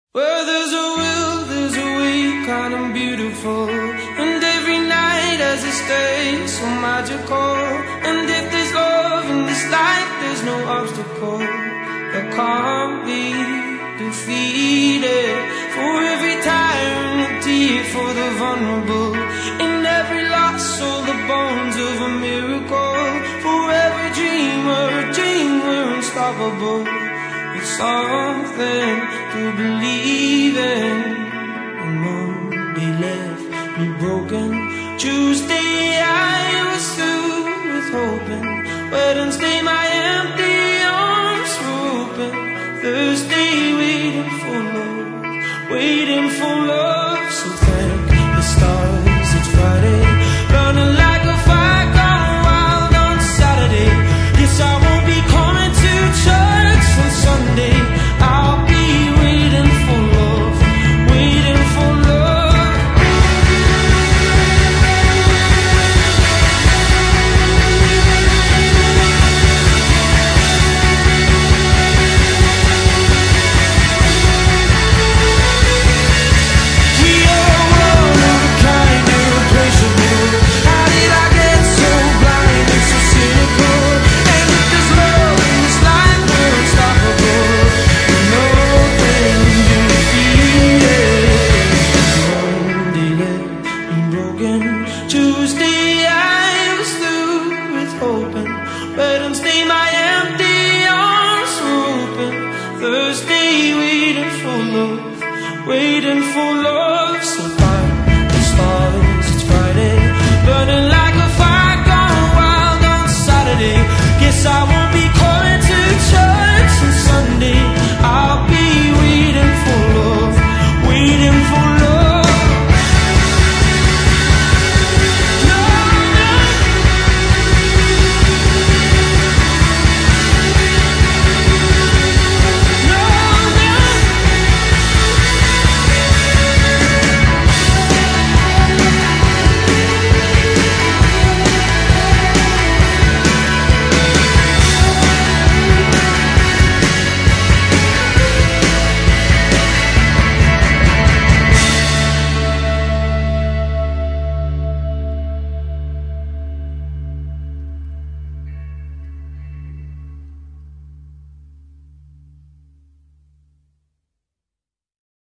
Where there's a will, there's a way, kind of beautiful. And every night as it stays so magical. And if there's love in this life, there's no obstacle that can't be defeated. For every tyrant, a tear for the vulnerable. In every loss, all the bones of a miracle. For every dreamer, a dream we're unstoppable. It's something to believe in. And Monday left me broken. Tuesday I was through with hoping. Wednesday my empty arms were open. Thursday waiting for love, waiting for love. So thank the stars it's Friday. Running like a fire gone wild on Saturday. Yes, I won't be coming to church on Sunday. I'll be waiting for love, waiting for love. We are one of a kind, irreplaceable. How did I get so blind and so cynical? And if there's love in this life, we're unstoppable. Nothing defeated. Monday left me broken. Tuesday I was through with hoping. Wednesday my empty arms were open. Thursday waiting for love, waiting for love.